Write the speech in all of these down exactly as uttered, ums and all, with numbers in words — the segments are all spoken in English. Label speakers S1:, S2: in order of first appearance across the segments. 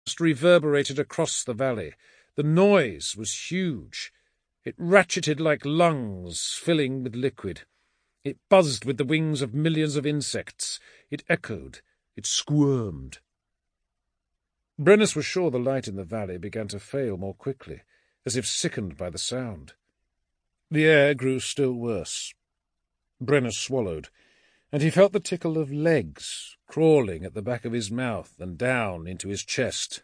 S1: reverberated across the valley. The noise was huge. It ratcheted like lungs filling with liquid. It buzzed with the wings of millions of insects. It echoed. It squirmed. Brennus was sure the light in the valley began to fail more quickly, as if sickened by the sound. The air grew still worse. Brennus swallowed, and he felt the tickle of legs crawling at the back of his mouth and down into his chest.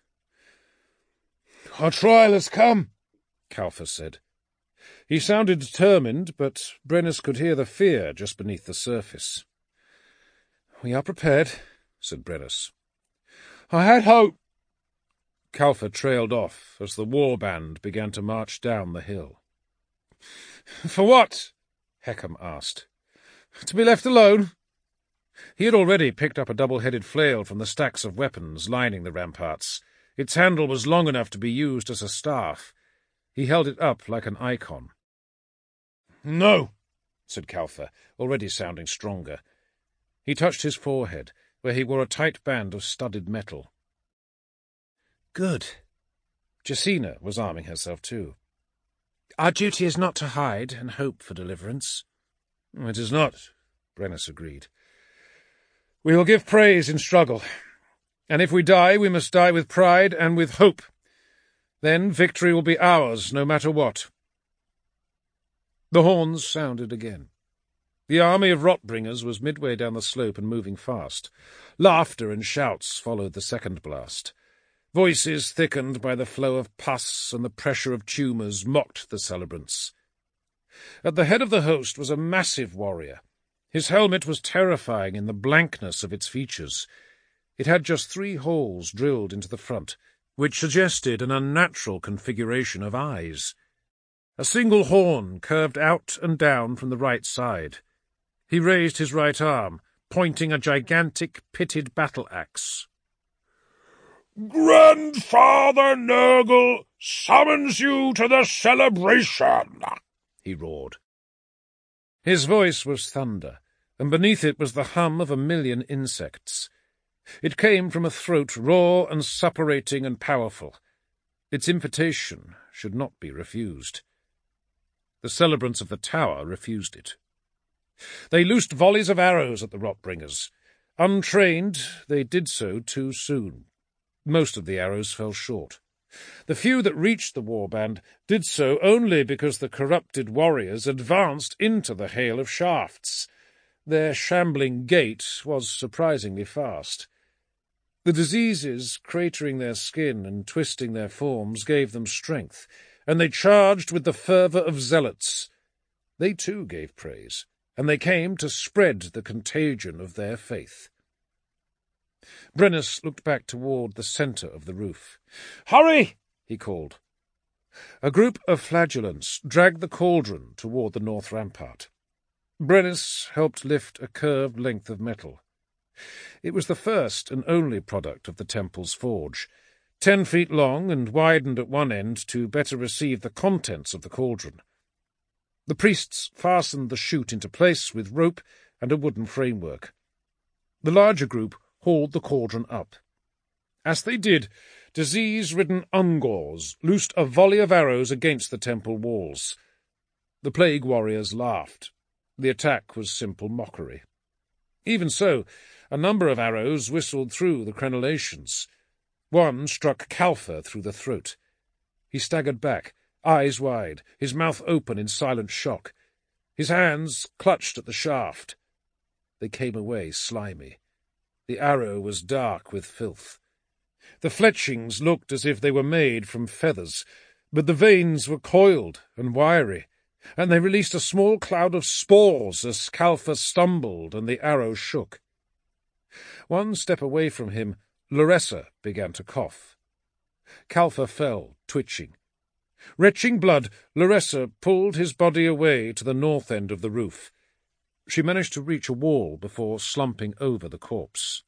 S1: "Our trial has come," Calphas said. He sounded determined, but Brennus could hear the fear just beneath the surface. "We are prepared," said Brennus. "I had hope." Calpha trailed off as the war band began to march down the hill. "For what?" Hecam asked. "To be left alone?" He had already picked up a double-headed flail from the stacks of weapons lining the ramparts. Its handle was long enough to be used as a staff. He held it up like an icon. "No," said Calpha, already sounding stronger. He touched his forehead, where he wore a tight band of studded metal. "Good." Jacina was arming herself too. "Our duty is not to hide and hope for deliverance." "It is not," Brennus agreed. "We will give praise in struggle, and if we die, we must die with pride and with hope. Then victory will be ours, no matter what." The horns sounded again. The army of Rotbringers was midway down the slope and moving fast. Laughter and shouts followed the second blast. Voices thickened by the flow of pus and the pressure of tumours mocked the celebrants. At the head of the host was a massive warrior. His helmet was terrifying in the blankness of its features. It had just three holes drilled into the front, which suggested an unnatural configuration of eyes. A single horn curved out and down from the right side. He raised his right arm, pointing a gigantic pitted battle-axe. "Grandfather Nurgle summons you to the celebration," he roared. His voice was thunder, and beneath it was the hum of a million insects. It came from a throat raw and suppurating and powerful. Its invitation should not be refused. The celebrants of the tower refused it. They loosed volleys of arrows at the Rotbringers. Untrained, they did so too soon. Most of the arrows fell short. The few that reached the warband did so only because the corrupted warriors advanced into the hail of shafts. Their shambling gait was surprisingly fast. The diseases cratering their skin and twisting their forms gave them strength, and they charged with the fervour of zealots. They too gave praise, and they came to spread the contagion of their faith. Brennus looked back toward the centre of the roof. "Hurry!" he called. A group of flagellants dragged the cauldron toward the north rampart. Brennus helped lift a curved length of metal. It was the first and only product of the temple's forge, ten feet long and widened at one end to better receive the contents of the cauldron. The priests fastened the chute into place with rope and a wooden framework. The larger group hauled the cauldron up. As they did, disease-ridden Ungors loosed a volley of arrows against the temple walls. The plague warriors laughed. The attack was simple mockery. Even so, a number of arrows whistled through the crenellations. One struck Calpha through the throat. He staggered back, eyes wide, his mouth open in silent shock. His hands clutched at the shaft. They came away slimy. The arrow was dark with filth. The fletchings looked as if they were made from feathers, but the veins were coiled and wiry, and they released a small cloud of spores as Calpha stumbled and the arrow shook. One step away from him, Loressa began to cough. Calpha fell, twitching. Retching blood, Loressa pulled his body away to the north end of the roof. She managed to reach a wall before slumping over the corpse.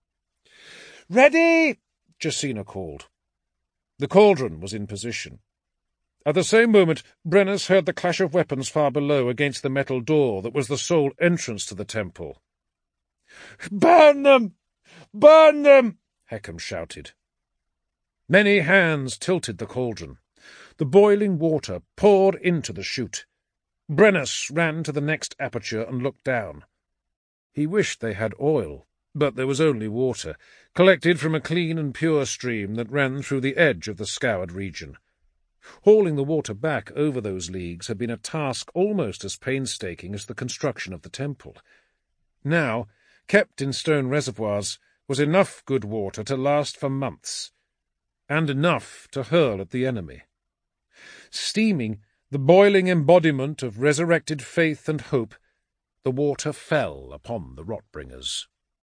S1: "Ready!" Jacina called. The cauldron was in position. At the same moment, Brennus heard the clash of weapons far below against the metal door that was the sole entrance to the temple. "Burn them! Burn them!" Hecam shouted. Many hands tilted the cauldron. The boiling water poured into the chute. Brennus ran to the next aperture and looked down. He wished they had oil, but there was only water, collected from a clean and pure stream that ran through the edge of the scoured region. Hauling the water back over those leagues had been a task almost as painstaking as the construction of the temple. Now, kept in stone reservoirs, was enough good water to last for months, and enough to hurl at the enemy. Steaming, the boiling embodiment of resurrected faith and hope, the water fell upon the Rotbringers.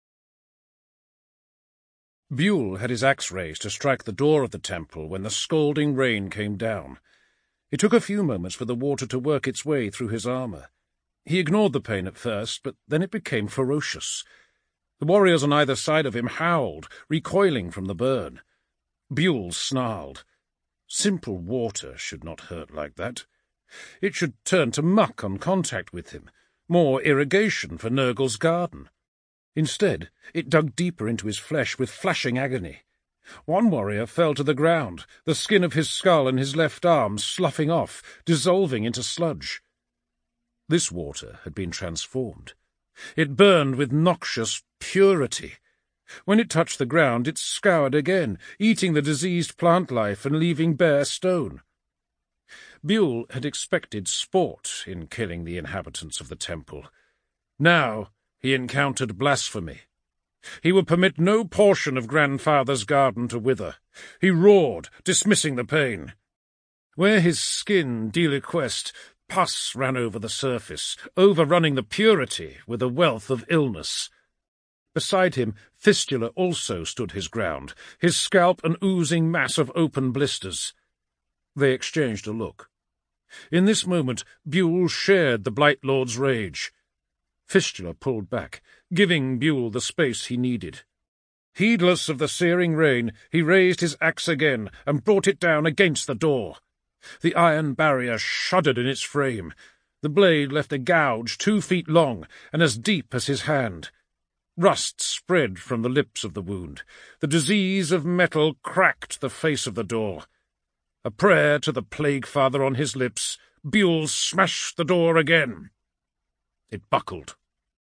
S1: Buell had his axe raised to strike the door of the temple when the scalding rain came down. It took a few moments for the water to work its way through his armour. He ignored the pain at first, but then it became ferocious. The warriors on either side of him howled, recoiling from the burn. Buell snarled. Simple water should not hurt like that. It should turn to muck on contact with him, more irrigation for Nurgle's garden. Instead, it dug deeper into his flesh with flashing agony. One warrior fell to the ground, the skin of his skull and his left arm sloughing off, dissolving into sludge. This water had been transformed. It burned with noxious purity. When it touched the ground, it scoured again, eating the diseased plant life and leaving bare stone. Buell had expected sport in killing the inhabitants of the temple. Now he encountered blasphemy. He would permit no portion of Grandfather's garden to wither. He roared, dismissing the pain. Where his skin deliquesced, pus ran over the surface, overrunning the purity with a wealth of illness. Beside him, Fistula also stood his ground, his scalp an oozing mass of open blisters. They exchanged a look. In this moment, Buell shared the Blight Lord's rage. Fistula pulled back, giving Buell the space he needed. Heedless of the searing rain, he raised his axe again and brought it down against the door. The iron barrier shuddered in its frame. The blade left a gouge two feet long and as deep as his hand. Rust spread from the lips of the wound. The disease of metal cracked the face of the door. A prayer to the Plague Father on his lips, Buell smashed the door again. It buckled.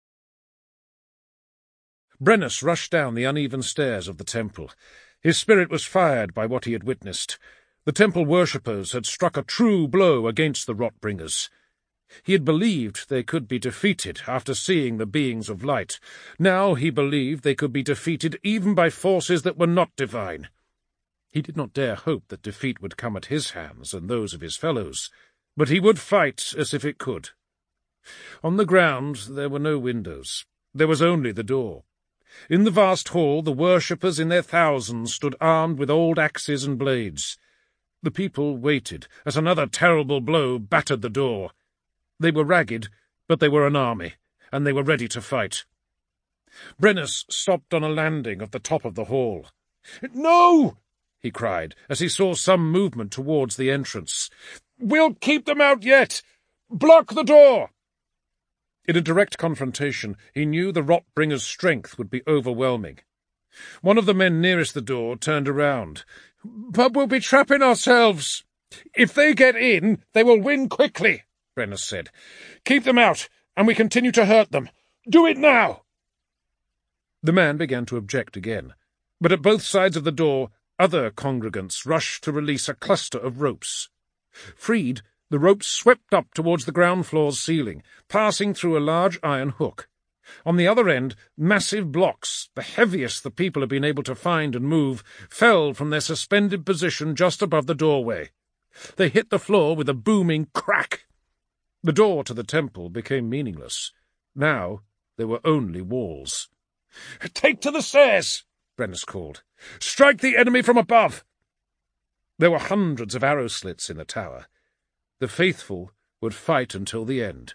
S1: Brennus rushed down the uneven stairs of the temple. His spirit was fired by what he had witnessed. The temple worshippers had struck a true blow against the Rotbringers. He had believed they could be defeated after seeing the beings of light. Now he believed they could be defeated even by forces that were not divine. He did not dare hope that defeat would come at his hands and those of his fellows, but he would fight as if it could. On the ground there were no windows. There was only the door. In the vast hall the worshippers in their thousands stood armed with old axes and blades. The people waited as another terrible blow battered the door. They were ragged, but they were an army, and they were ready to fight. Brennus stopped on a landing at the top of the hall. "No!" he cried, as he saw some movement towards the entrance. "We'll keep them out yet! Block the door!" In a direct confrontation, he knew the Rotbringer's strength would be overwhelming. One of the men nearest the door turned around. "But we'll be trapping ourselves. If they get in, they will win quickly," Brennus said. "Keep them out, and we continue to hurt them. Do it now!" The man began to object again, but at both sides of the door other congregants rushed to release a cluster of ropes. Freed, the ropes swept up towards the ground floor's ceiling, passing through a large iron hook. On the other end, massive blocks, the heaviest the people had been able to find and move, fell from their suspended position just above the doorway. They hit the floor with a booming crack. The door to the temple became meaningless. Now there were only walls. "Take to the stairs!" Brennus called. "Strike the enemy from above!" There were hundreds of arrow slits in the tower. The faithful would fight until the end.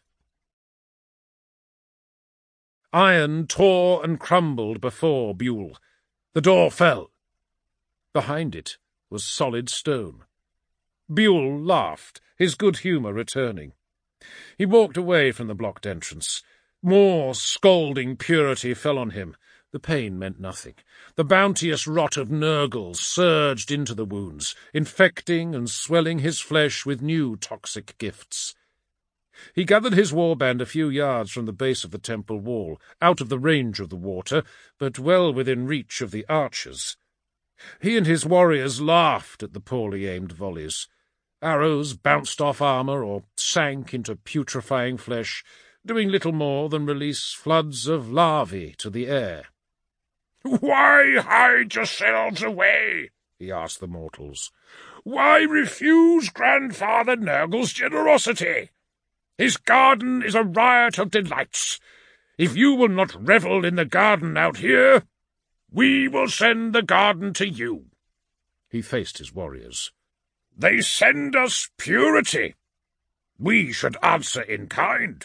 S1: Iron tore and crumbled before Buell. The door fell. Behind it was solid stone. Buell laughed, his good humour returning. He walked away from the blocked entrance. More scalding purity fell on him. The pain meant nothing. The bounteous rot of Nurgle surged into the wounds, infecting and swelling his flesh with new toxic gifts. He gathered his warband a few yards from the base of the temple wall, out of the range of the water, but well within reach of the archers. He and his warriors laughed at the poorly aimed volleys. Arrows bounced off armour or sank into putrefying flesh, doing little more than release floods of larvae to the air.
S2: "Why hide yourselves away?" he asked the mortals. "Why refuse Grandfather Nurgle's generosity? His garden is a riot of delights. If you will not revel in the garden out here, we will send the garden to you."
S1: He faced his warriors.
S2: "They send us purity. We should answer in kind."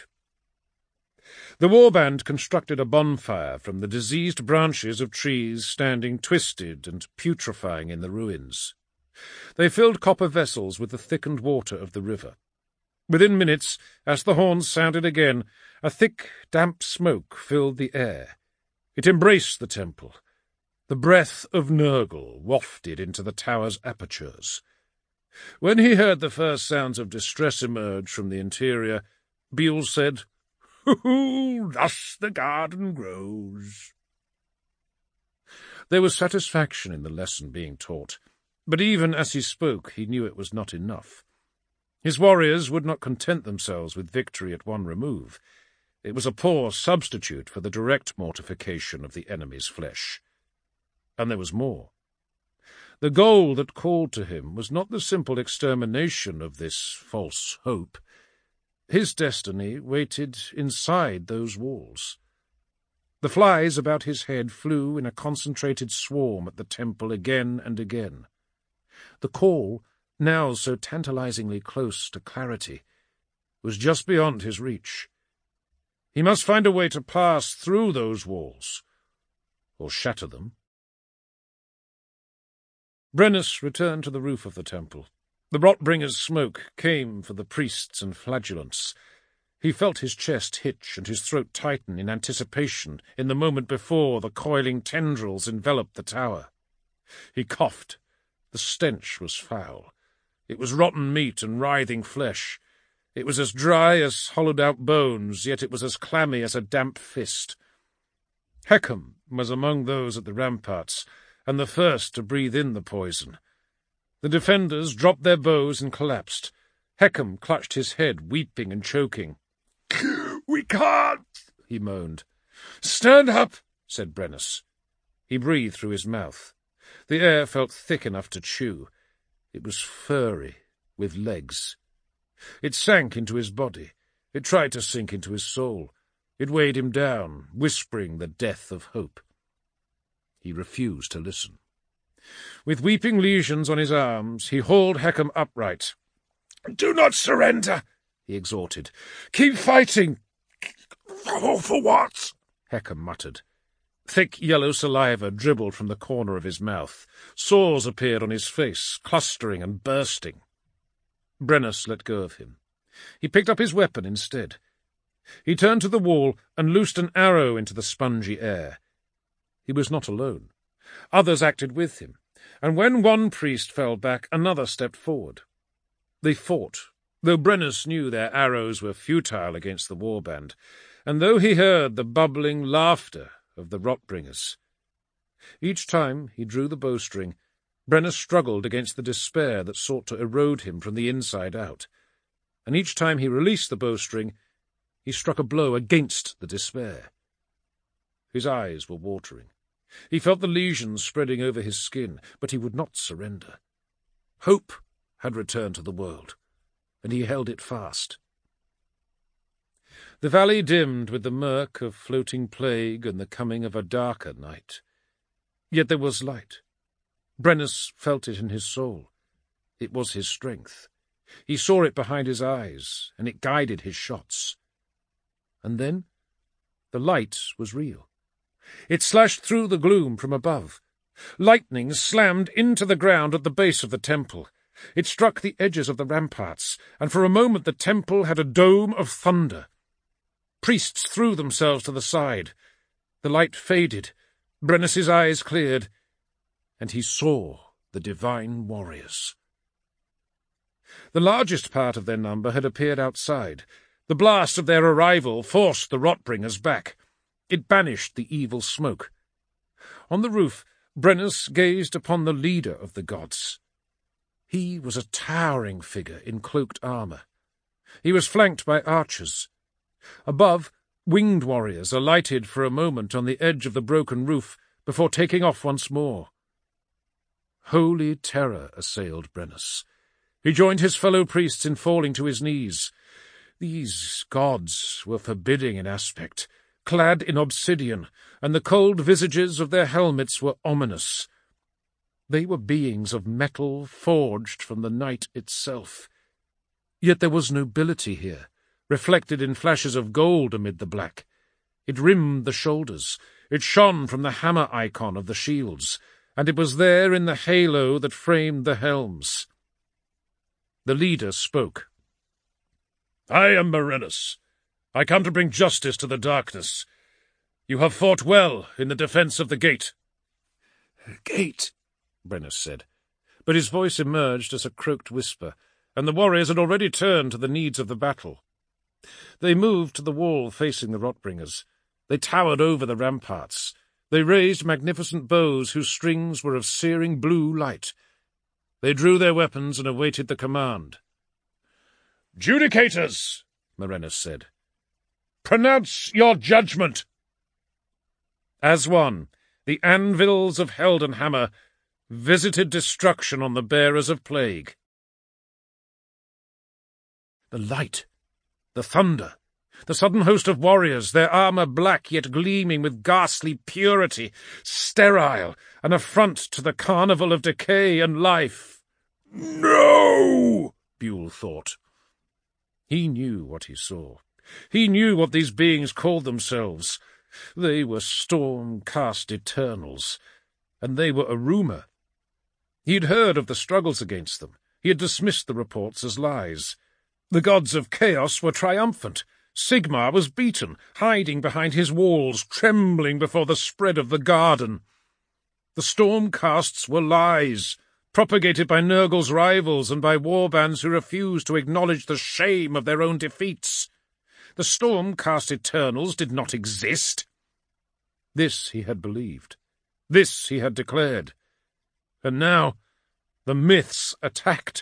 S1: The warband constructed a bonfire from the diseased branches of trees standing twisted and putrefying in the ruins. They filled copper vessels with the thickened water of the river. Within minutes, as the horns sounded again, a thick, damp smoke filled the air. It embraced the temple. The breath of Nurgle wafted into the tower's apertures. When he heard the first sounds of distress emerge from the interior, Beale said, "Hoo-hoo, thus the garden grows." There was satisfaction in the lesson being taught, but even as he spoke he knew it was not enough. His warriors would not content themselves with victory at one remove. It was a poor substitute for the direct mortification of the enemy's flesh. And there was more. The goal that called to him was not the simple extermination of this false hope. His destiny waited inside those walls. The flies about his head flew in a concentrated swarm at the temple again and again. The call, now so tantalizingly close to clarity, was just beyond his reach. He must find a way to pass through those walls, or shatter them. Brennus returned to the roof of the temple. The Rotbringer's smoke came for the priests and flagellants. He felt his chest hitch and his throat tighten in anticipation in the moment before the coiling tendrils enveloped the tower. He coughed. The stench was foul. It was rotten meat and writhing flesh. It was as dry as hollowed-out bones, yet it was as clammy as a damp fist. Heckham was among those at the ramparts, and the first to breathe in the poison. The defenders dropped their bows and collapsed. Heckham clutched his head, weeping and choking.
S2: "We can't,"
S1: he moaned. "Stand up," said Brennus. He breathed through his mouth. The air felt thick enough to chew. It was furry, with legs. It sank into his body. It tried to sink into his soul. It weighed him down, whispering the death of hope. He refused to listen. With weeping lesions on his arms, he hauled Heckham upright.
S2: "Do not surrender,"
S1: he exhorted. "Keep fighting."
S2: "Oh, for what?"
S1: Heckham muttered. Thick yellow saliva dribbled from the corner of his mouth. Sores appeared on his face, clustering and bursting. Brennus let go of him. He picked up his weapon instead. He turned to the wall and loosed an arrow into the spongy air. He was not alone. Others acted with him, and when one priest fell back, another stepped forward. They fought, though Brennus knew their arrows were futile against the warband, and though he heard the bubbling laughter of the Rotbringers. Each time he drew the bowstring, Brennus struggled against the despair that sought to erode him from the inside out, and each time he released the bowstring, he struck a blow against the despair. His eyes were watering. He felt the lesions spreading over his skin, but he would not surrender. Hope had returned to the world, and he held it fast. The valley dimmed with the murk of floating plague and the coming of a darker night. Yet there was light. Brennus felt it in his soul. It was his strength. He saw it behind his eyes, and it guided his shots. And then the light was real. It slashed through the gloom from above. Lightning slammed into the ground at the base of the temple. It struck the edges of the ramparts, and for a moment the temple had a dome of thunder. Priests threw themselves to the side. The light faded, Brennus's eyes cleared, and he saw the divine warriors. The largest part of their number had appeared outside. The blast of their arrival forced the Rotbringers back. It banished the evil smoke. On the roof, Brennus gazed upon the leader of the gods. He was a towering figure in cloaked armour. He was flanked by archers. Above, winged warriors alighted for a moment on the edge of the broken roof before taking off once more. Holy terror assailed Brennus. He joined his fellow priests in falling to his knees. These gods were forbidding in aspect, clad in obsidian, and the cold visages of their helmets were ominous. They were beings of metal forged from the night itself. Yet there was nobility here, reflected in flashes of gold amid the black. It rimmed the shoulders, it shone from the hammer icon of the shields, and it was there in the halo that framed the helms. The leader spoke. "I am Marinus. I come to bring justice to the darkness. You have fought well in the defence of the gate."
S2: "Gate,"
S1: Brennus said, but his voice emerged as a croaked whisper, and the warriors had already turned to the needs of the battle. They moved to the wall facing the Rotbringers. They towered over the ramparts. They raised magnificent bows whose strings were of searing blue light. They drew their weapons and awaited the command.
S2: "Judicators," Marinus said, "pronounce your judgment."
S1: As one, the anvils of Heldenhammer visited destruction on the bearers of plague. The light, the thunder, the sudden host of warriors, their armour black yet gleaming with ghastly purity, sterile, an affront to the carnival of decay and life.
S2: "No!"
S1: Buell thought. He knew what he saw. He knew what these beings called themselves. They were storm-cast Eternals, and they were a rumour. He had heard of the struggles against them. He had dismissed the reports as lies. The gods of chaos were triumphant. Sigmar was beaten, hiding behind his walls, trembling before the spread of the garden. The storm-casts were lies, propagated by Nurgle's rivals and by warbands who refused to acknowledge the shame of their own defeats. The storm-cast Eternals did not exist. This he had believed. This he had declared. And now the myths attacked.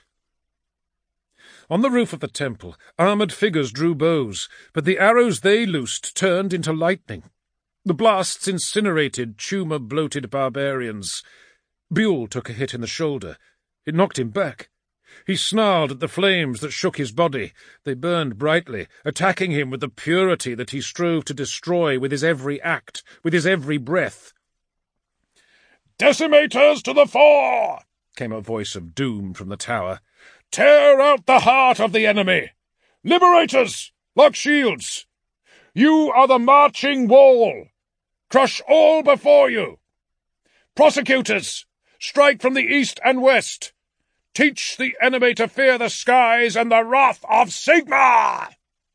S1: On the roof of the temple, armoured figures drew bows, but the arrows they loosed turned into lightning. The blasts incinerated tumour-bloated barbarians. Buell took a hit in the shoulder. It knocked him back. He snarled at the flames that shook his body. They burned brightly, attacking him with the purity that he strove to destroy with his every act, with his every breath.
S2: "Decimators to the fore!"
S1: came a voice of doom from the tower.
S2: "Tear out the heart of the enemy! Liberators, lock shields! You are the marching wall! Crush all before you! Prosecutors, strike from the east and west! Teach the enemy to fear the skies and the wrath of Sigmar!"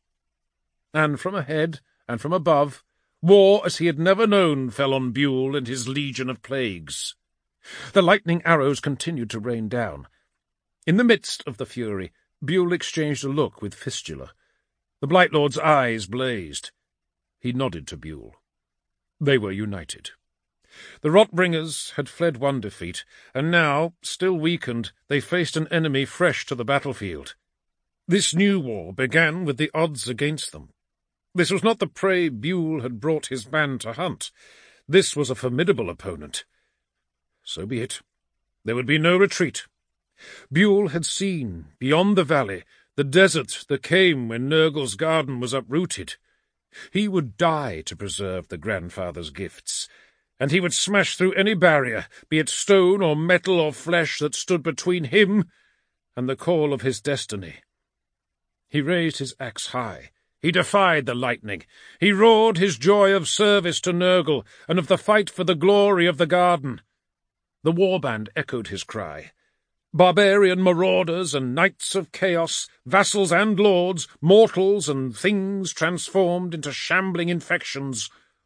S1: And from ahead and from above, war as he had never known fell on Buell and his legion of plagues. The lightning arrows continued to rain down. In the midst of the fury, Buell exchanged a look with Fistula. The Blight Lord's eyes blazed. He nodded to Buell. They were united. The Rotbringers had fled one defeat, and now, still weakened, they faced an enemy fresh to the battlefield. This new war began with the odds against them. This was not the prey Buell had brought his band to hunt. This was a formidable opponent. So be it. There would be no retreat. Buell had seen, beyond the valley, the desert that came when Nurgle's garden was uprooted. He would die to preserve the grandfather's gifts, and he would smash through any barrier, be it stone or metal or flesh, that stood between him and the call of his destiny. He raised his axe high. He defied the lightning. He roared his joy of service to Nurgle and of the fight for the glory of the garden. The warband echoed his cry. Barbarian marauders and knights of chaos, vassals and lords, mortals and things transformed into shambling infections,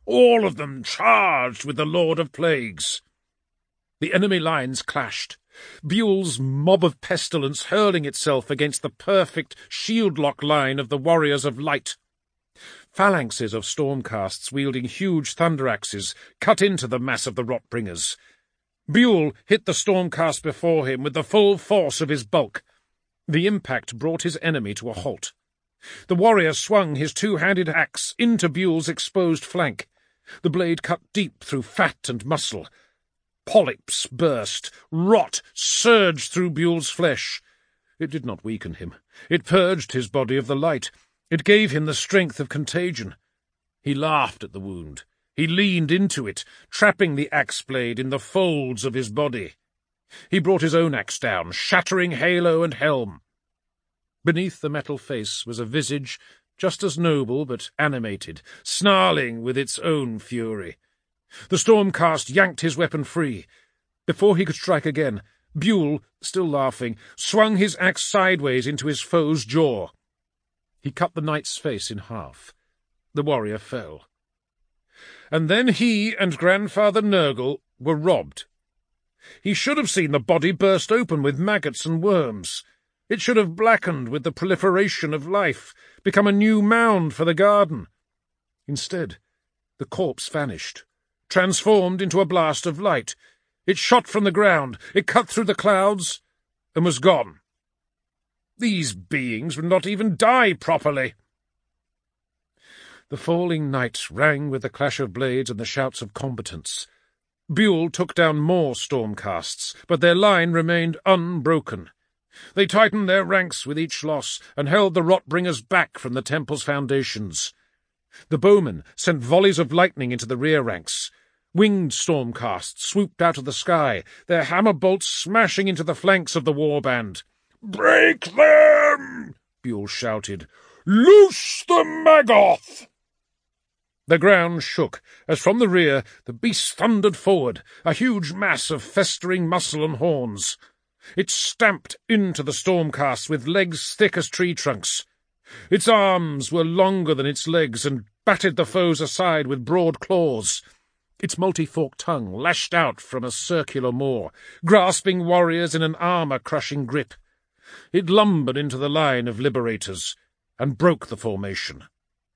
S1: all of them charged with the Lord of Plagues. The enemy lines clashed, Buell's mob of pestilence hurling itself against the perfect shield-lock line of the warriors of light. Phalanxes of stormcasts wielding huge thunder-axes cut into the mass of the Rotbringers. Buell hit the stormcast before him with the full force of his bulk. The impact brought his enemy to a halt. The warrior swung his two-handed axe into Buell's exposed flank. The blade cut deep through fat and muscle. Polyps burst, rot surged through Buell's flesh. It did not weaken him. It purged his body of the light. It gave him the strength of contagion. He laughed at the wound. He leaned into it, trapping the axe blade in the folds of his body. He brought his own axe down, shattering halo and helm. Beneath the metal face was a visage just as noble but animated, snarling with its own fury. The stormcast yanked his weapon free. Before he could strike again, Buell, still laughing, swung his axe sideways into his foe's jaw. He cut the knight's face in half. The warrior fell. And then he and Grandfather Nurgle were robbed. He should have seen the body burst open with maggots and worms. It should have blackened with the proliferation of life, become a new mound for the garden. Instead, the corpse vanished, transformed into a blast of light. It shot from the ground, it cut through the clouds, and was gone. These beings would not even die properly. The falling night rang with the clash of blades and the shouts of combatants. Buell took down more stormcasts, but their line remained unbroken. They tightened their ranks with each loss and held the Rotbringers back from the temple's foundations. The bowmen sent volleys of lightning into the rear ranks. Winged stormcasts swooped out of the sky, their hammer bolts smashing into the flanks of the warband.
S2: "Break them!" Buell shouted. "Loose the Maggoth!"
S1: The ground shook, as from the rear the beast thundered forward, a huge mass of festering muscle and horns. It stamped into the stormcast with legs thick as tree trunks. Its arms were longer than its legs and batted the foes aside with broad claws. Its multi-forked tongue lashed out from a circular maw, grasping warriors in an armour-crushing grip. It lumbered into the line of liberators and broke the formation.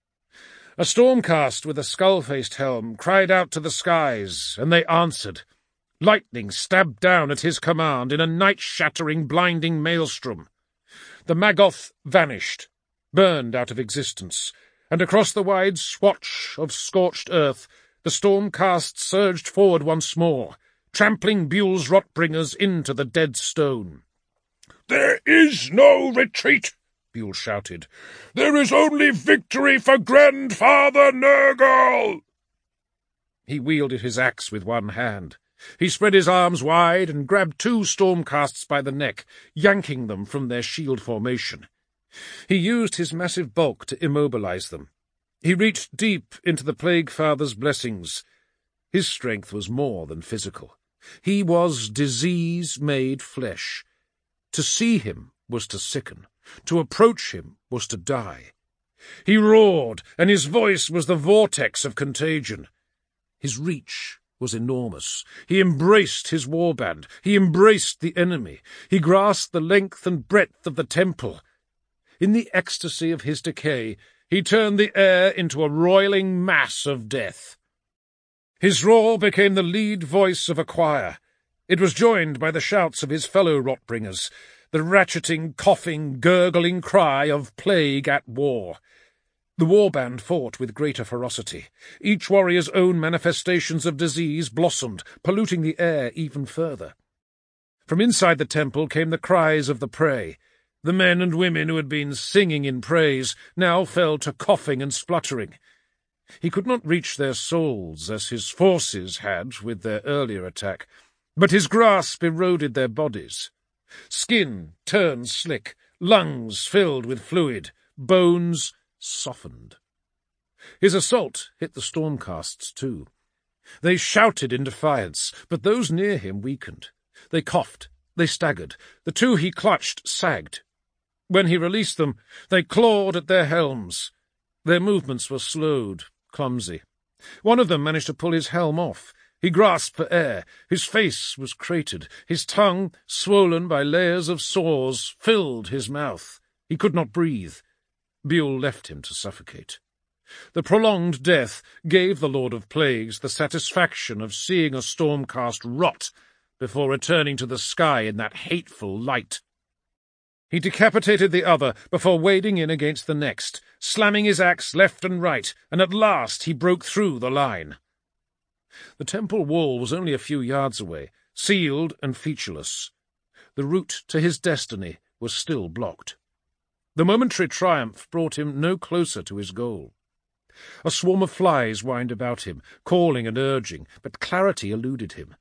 S1: A stormcast with a skull-faced helm cried out to the skies, and they answered. Lightning stabbed down at his command in a night-shattering, blinding maelstrom. The Maggoth vanished, burned out of existence, and across the wide swatch of scorched earth the stormcast surged forward once more, trampling Buell's Rotbringers into the dead stone.
S2: "There is no retreat!" Buell shouted. "There is only victory for Grandfather Nurgle!"
S1: He wielded his axe with one hand. He spread his arms wide and grabbed two stormcasts by the neck, yanking them from their shield formation. He used his massive bulk to immobilize them. He reached deep into the Plague Father's blessings. His strength was more than physical. He was disease made flesh. To see him was to sicken. To approach him was to die. He roared, and his voice was the vortex of contagion. His reach was enormous. He embraced his warband. He embraced the enemy. He grasped the length and breadth of the temple. In the ecstasy of his decay, he turned the air into a roiling mass of death. His roar became the lead voice of a choir. It was joined by the shouts of his fellow Rotbringers, the ratcheting, coughing, gurgling cry of plague at war. The warband fought with greater ferocity. Each warrior's own manifestations of disease blossomed, polluting the air even further. From inside the temple came the cries of the prey. The men and women who had been singing in praise now fell to coughing and spluttering. He could not reach their souls, as his forces had with their earlier attack, but his grasp eroded their bodies. Skin turned slick, lungs filled with fluid, bones softened. His assault hit the stormcasts too. They shouted in defiance, but those near him weakened. They coughed, they staggered. The two he clutched sagged. When he released them, they clawed at their helms. Their movements were slowed, clumsy. One of them managed to pull his helm off. He grasped for air. His face was cratered. His tongue, swollen by layers of sores, filled his mouth. He could not breathe. Buell left him to suffocate. The prolonged death gave the Lord of Plagues the satisfaction of seeing a Stormcast rot before returning to the sky in that hateful light. He decapitated the other before wading in against the next, slamming his axe left and right, and at last he broke through the line. The temple wall was only a few yards away, sealed and featureless. The route to his destiny was still blocked. The momentary triumph brought him no closer to his goal. A swarm of flies whined about him, calling and urging, but clarity eluded him.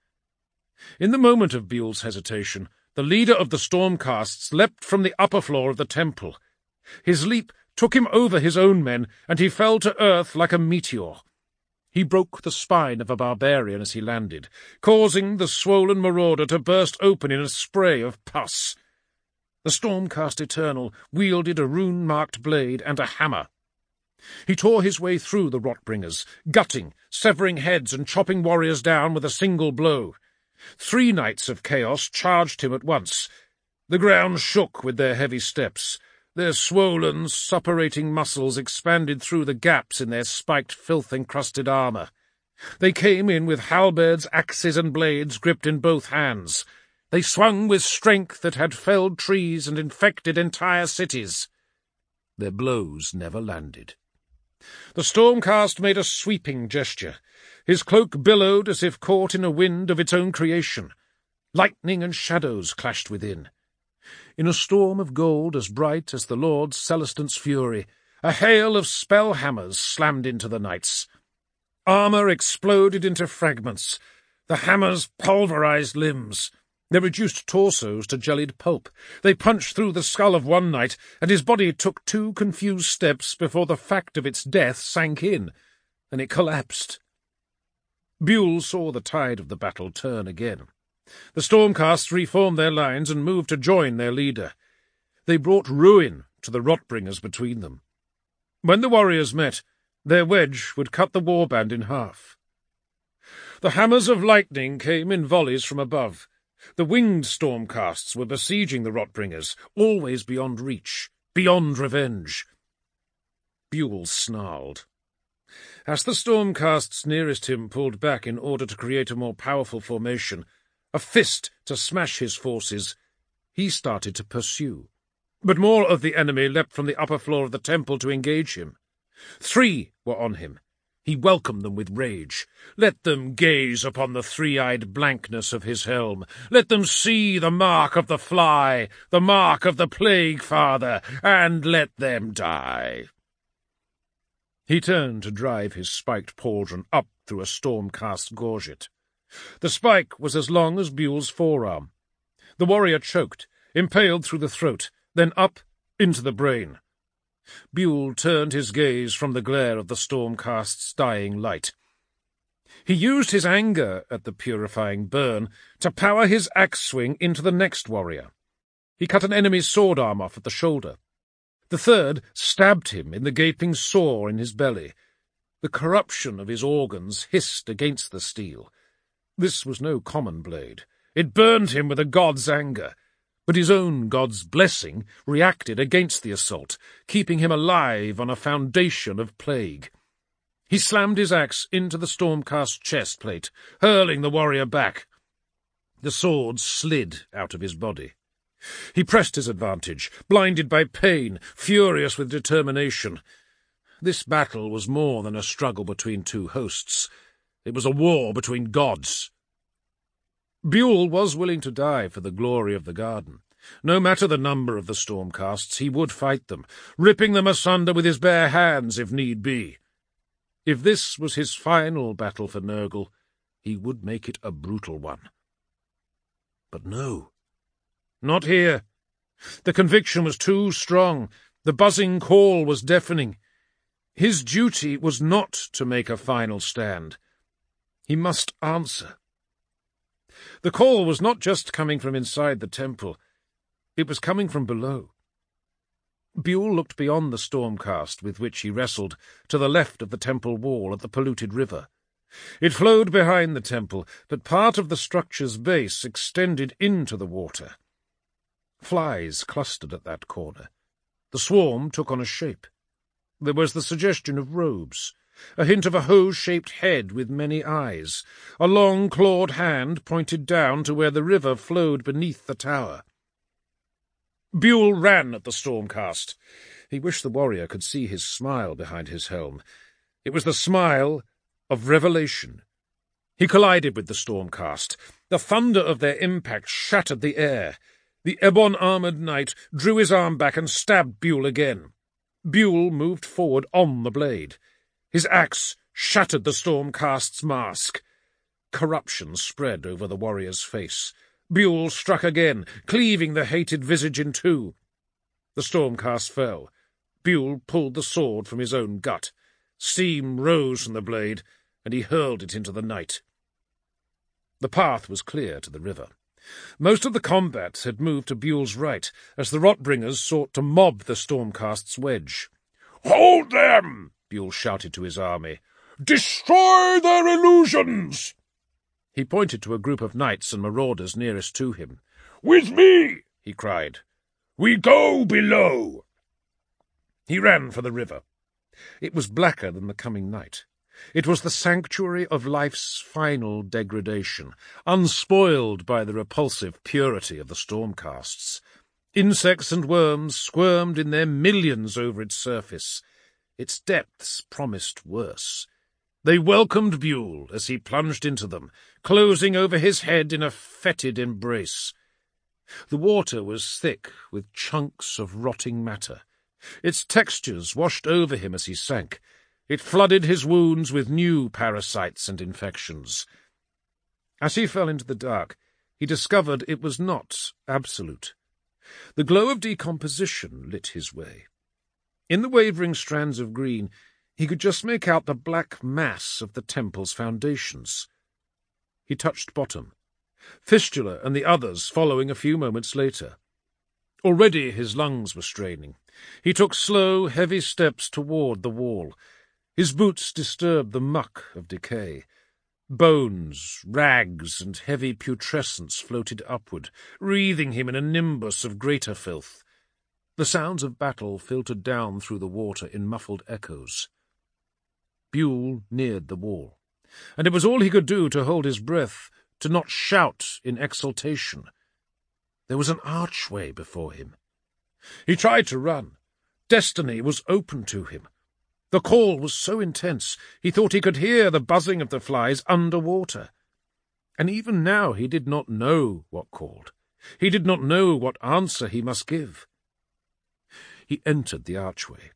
S1: In the moment of Buell's hesitation, the leader of the Stormcasts leapt from the upper floor of the temple. His leap took him over his own men, and he fell to earth like a meteor. He broke the spine of a barbarian as he landed, causing the swollen marauder to burst open in a spray of pus. The Stormcast Eternal wielded a rune-marked blade and a hammer. He tore his way through the Rotbringers, gutting, severing heads and chopping warriors down with a single blow. Three knights of chaos charged him at once. The ground shook with their heavy steps. Their swollen, suppurating muscles expanded through the gaps in their spiked, filth-encrusted armour. They came in with halberds, axes, and blades gripped in both hands. They swung with strength that had felled trees and infected entire cities. Their blows never landed. The Stormcast made a sweeping gesture. His cloak billowed as if caught in a wind of its own creation. Lightning and shadows clashed within. In a storm of gold as bright as the Lord Celestant's fury, a hail of spell hammers slammed into the knights. Armour exploded into fragments. The hammers pulverized limbs. They reduced torsos to jellied pulp. They punched through the skull of one knight, and his body took two confused steps before the fact of its death sank in, and it collapsed. Buell saw the tide of the battle turn again. The Stormcasts reformed their lines and moved to join their leader. They brought ruin to the Rotbringers between them. When the warriors met, their wedge would cut the warband in half. The hammers of lightning came in volleys from above. The winged Stormcasts were besieging the Rotbringers, always beyond reach, beyond revenge. Buell snarled. As the Stormcasts nearest him pulled back in order to create a more powerful formation, a fist to smash his forces, he started to pursue. But more of the enemy leapt from the upper floor of the temple to engage him. Three were on him. He welcomed them with rage. Let them gaze upon the three-eyed blankness of his helm. Let them see the mark of the fly, the mark of the Plague-Father, and let them die. He turned to drive his spiked pauldron up through a Stormcast gorget. The spike was as long as Buell's forearm. The warrior choked, impaled through the throat, then up into the brain. Buell turned his gaze from the glare of the Stormcast's dying light. He used his anger at the purifying burn to power his axe swing into the next warrior. He cut an enemy's sword arm off at the shoulder. The third stabbed him in the gaping sore in his belly. The corruption of his organs hissed against the steel. This was no common blade. It burned him with a god's anger. But his own god's blessing reacted against the assault, keeping him alive on a foundation of plague. He slammed his axe into the Stormcast chest plate, hurling the warrior back. The sword slid out of his body. He pressed his advantage, blinded by pain, furious with determination. This battle was more than a struggle between two hosts. It was a war between gods. Buell was willing to die for the glory of the garden. No matter the number of the Stormcasts, he would fight them, ripping them asunder with his bare hands if need be. If this was his final battle for Nurgle, he would make it a brutal one. But no. Not here. The conviction was too strong. The buzzing call was deafening. His duty was not to make a final stand. He must answer. The call was not just coming from inside the temple. It was coming from below. Buell looked beyond the stormcast with which he wrestled, to the left of the temple wall at the polluted river. It flowed behind the temple, but part of the structure's base extended into the water. Flies clustered at that corner. The swarm took on a shape. There was the suggestion of robes, a hint of a hose-shaped head with many eyes. A long, clawed hand pointed down to where the river flowed beneath the tower. Buell ran at the stormcast. He wished the warrior could see his smile behind his helm. It was the smile of revelation. He collided with the stormcast. The thunder of their impact shattered the air. The ebon-armoured knight drew his arm back and stabbed Buell again. Buell moved forward on the blade. His axe shattered the stormcast's mask. Corruption spread over the warrior's face. Buell struck again, cleaving the hated visage in two. The stormcast fell. Buell pulled the sword from his own gut. Steam rose from the blade, and he hurled it into the night. The path was clear to the river. Most of the combat had moved to Buell's right, as the Rotbringers sought to mob the stormcast's wedge.
S2: "Hold them!"
S1: Buell shouted to his army.
S2: "Destroy their illusions!"
S1: He pointed to a group of knights and marauders nearest to him.
S2: "With me!"
S1: he cried.
S2: "We go below!"
S1: He ran for the river. It was blacker than the coming night. It was the sanctuary of life's final degradation, unspoiled by the repulsive purity of the stormcasts. Insects and worms squirmed in their millions over its surface. Its depths promised worse. They welcomed Buell as he plunged into them, closing over his head in a fetid embrace. The water was thick with chunks of rotting matter. Its textures washed over him as he sank. It flooded his wounds with new parasites and infections. As he fell into the dark, he discovered it was not absolute. The glow of decomposition lit his way. In the wavering strands of green, he could just make out the black mass of the temple's foundations. He touched bottom, Fistula and the others following a few moments later. Already his lungs were straining. He took slow, heavy steps toward the wall. His boots disturbed the muck of decay. Bones, rags, and heavy putrescence floated upward, wreathing him in a nimbus of greater filth. The sounds of battle filtered down through the water in muffled echoes. Buell neared the wall, and it was all he could do to hold his breath, to not shout in exultation. There was an archway before him. He tried to run. Destiny was open to him. The call was so intense, he thought he could hear the buzzing of the flies under water. And even now he did not know what called. He did not know what answer he must give. He entered the archway.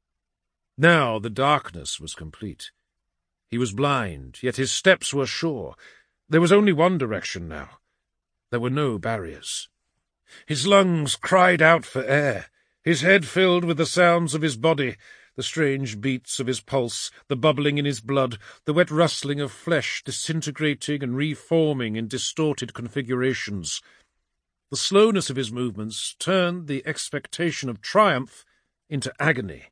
S1: Now the darkness was complete. He was blind, yet his steps were sure. There was only one direction now. There were no barriers. His lungs cried out for air. His head filled with the sounds of his body, the strange beats of his pulse, the bubbling in his blood, the wet rustling of flesh disintegrating and reforming in distorted configurations. The slowness of his movements turned the expectation of triumph into agony.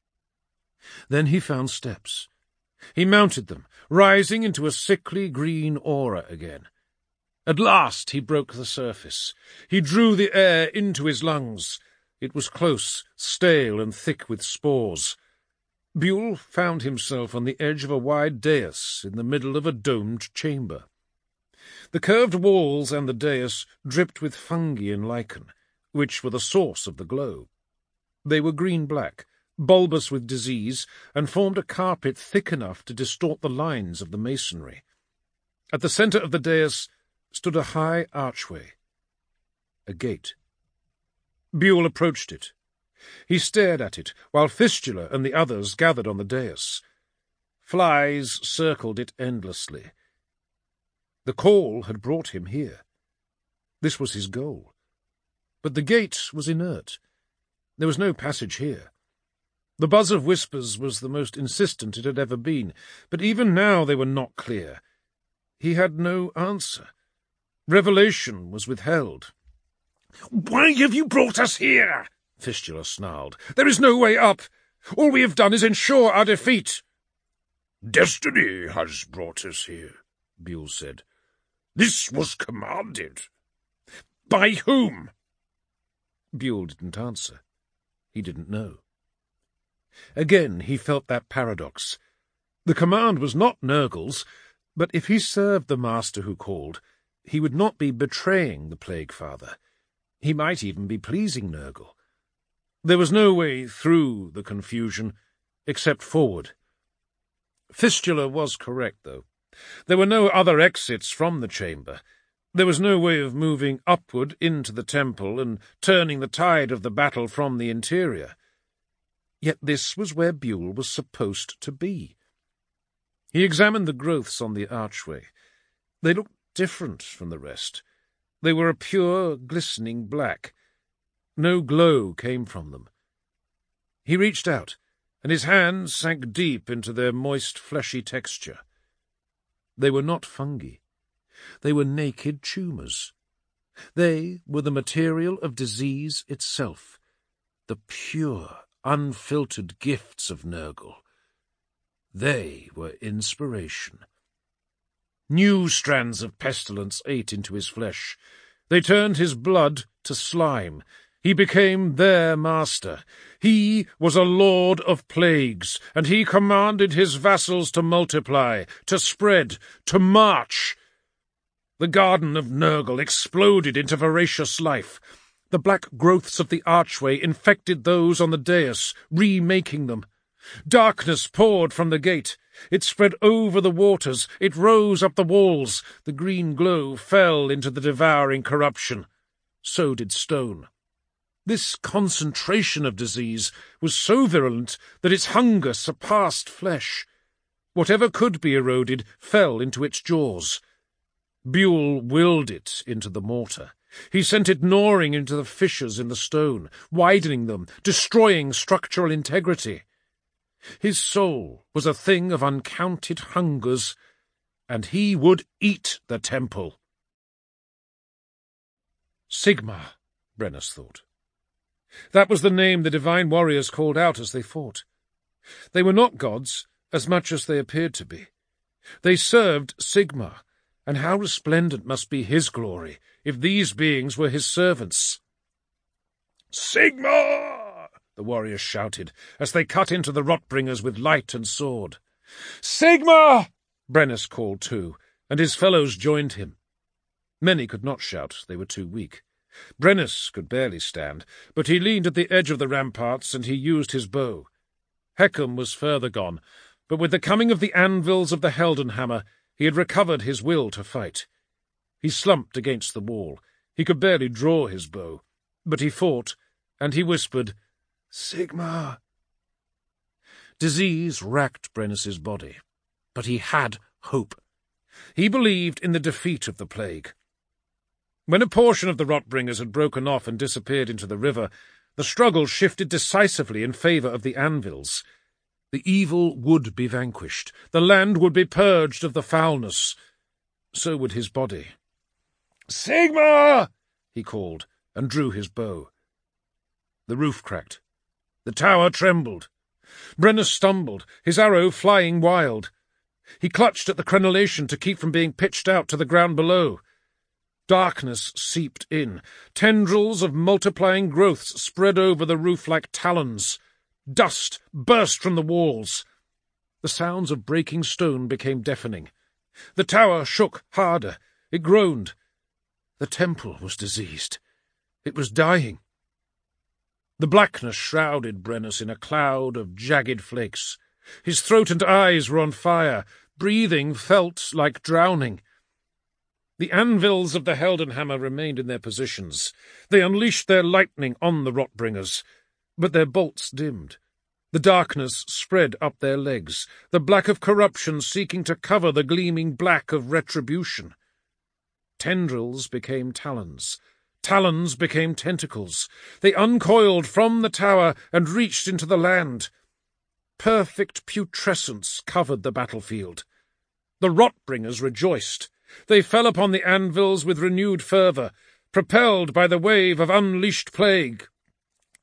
S1: Then he found steps. He mounted them, rising into a sickly green aura again. At last he broke the surface. He drew the air into his lungs. It was close, stale, and thick with spores. Buell found himself on the edge of a wide dais in the middle of a domed chamber. The curved walls and the dais dripped with fungi and lichen, which were the source of the glow. They were green-black, bulbous with disease, and formed a carpet thick enough to distort the lines of the masonry. At the centre of the dais stood a high archway, a gate. Buell approached it. He stared at it, while Fistula and the others gathered on the dais. Flies circled it endlessly. The call had brought him here. This was his goal. But the gate was inert. There was no passage here. The buzz of whispers was the most insistent it had ever been, but even now they were not clear. He had no answer. Revelation was withheld.
S2: "Why have you brought us here?"
S1: Fistula snarled. "There is no way up! All we have done is ensure our defeat!"
S2: "Destiny has brought us here," Buell said. "This was commanded." "By whom?"
S1: Buell didn't answer. He didn't know. Again he felt that paradox. The command was not Nurgle's, but if he served the master who called, he would not be betraying the Plague Father. He might even be pleasing Nurgle. There was no way through the confusion, except forward. Fistula was correct, though. There were no other exits from the chamber. There was no way of moving upward into the temple and turning the tide of the battle from the interior. Yet this was where Buell was supposed to be. He examined the growths on the archway. They looked different from the rest. They were a pure, glistening black. No glow came from them. He reached out, and his hands sank deep into their moist, fleshy texture. They were not fungi. They were naked tumours. They were the material of disease itself, the pure, unfiltered gifts of Nurgle. They were inspiration. New strands of pestilence ate into his flesh. They turned his blood to slime. He became their master. He was a lord of plagues, and he commanded his vassals to multiply, to spread, to march. The garden of Nurgle exploded into voracious life. The black growths of the archway infected those on the dais, remaking them. Darkness poured from the gate. It spread over the waters. It rose up the walls. The green glow fell into the devouring corruption. So did stone. This concentration of disease was so virulent that its hunger surpassed flesh. Whatever could be eroded fell into its jaws. Buell willed it into the mortar. He sent it gnawing into the fissures in the stone, widening them, destroying structural integrity. His soul was a thing of uncounted hungers, and he would eat the temple. Sigmar, Brennus thought. That was the name the divine warriors called out as they fought. They were not gods, as much as they appeared to be. They served Sigmar, and how resplendent must be his glory if these beings were his servants.
S2: "Sigmar!"
S1: the warriors shouted, as they cut into the Rotbringers with light and sword. "Sigmar!" Brennus called too, and his fellows joined him. Many could not shout, they were too weak. Brennus could barely stand, but he leaned at the edge of the ramparts and he used his bow. Heckham was further gone, but with the coming of the anvils of the Heldenhammer, he had recovered his will to fight. He slumped against the wall. He could barely draw his bow, but he fought, and he whispered, "Sigmar." Disease racked Brennus's body, but he had hope. He believed in the defeat of the plague. When a portion of the Rotbringers had broken off and disappeared into the river, the struggle shifted decisively in favour of the anvils. The evil would be vanquished. The land would be purged of the foulness. So would his body. "Sigmar!" he called, and drew his bow. The roof cracked. The tower trembled. Brennus stumbled, his arrow flying wild. He clutched at the crenellation to keep from being pitched out to the ground below. Darkness seeped in. Tendrils of multiplying growths spread over the roof like talons. Dust burst from the walls. The sounds of breaking stone became deafening. The tower shook harder. It groaned. The temple was diseased. It was dying. The blackness shrouded Brennus in a cloud of jagged flakes. His throat and eyes were on fire. Breathing felt like drowning. The anvils of the Heldenhammer remained in their positions. They unleashed their lightning on the Rotbringers, but their bolts dimmed. The darkness spread up their legs, the black of corruption seeking to cover the gleaming black of retribution. Tendrils became talons. Talons became tentacles. They uncoiled from the tower and reached into the land. Perfect putrescence covered the battlefield. The Rotbringers rejoiced. They fell upon the anvils with renewed fervour, propelled by the wave of unleashed plague.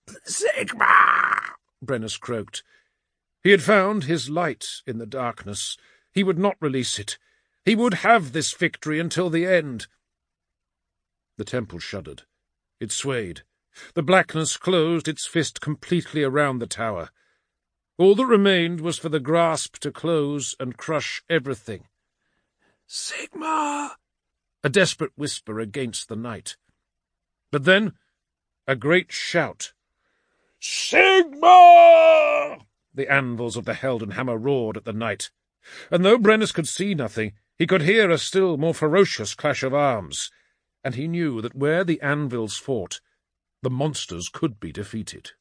S2: Sigmar!
S1: Brennus croaked. He had found his light in the darkness. He would not release it. He would have this victory until the end. The temple shuddered. It swayed. The blackness closed its fist completely around the tower. All that remained was for the grasp to close and crush everything. Sigmar! A desperate whisper against the night. But then, a great shout.
S2: Sigmar!
S1: The anvils of the Heldenhammer roared at the night, and though Brennus could see nothing, he could hear a still more ferocious clash of arms, and he knew that where the anvils fought, the monsters could be defeated.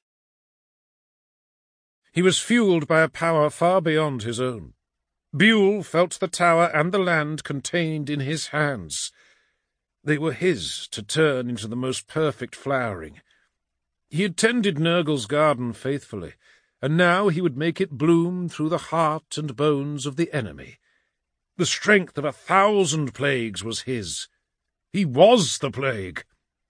S1: He was fueled by a power far beyond his own. Buell felt the tower and the land contained in his hands. They were his to turn into the most perfect flowering. He had tended Nurgle's garden faithfully, and now he would make it bloom through the heart and bones of the enemy. The strength of a thousand plagues was his. He was the plague.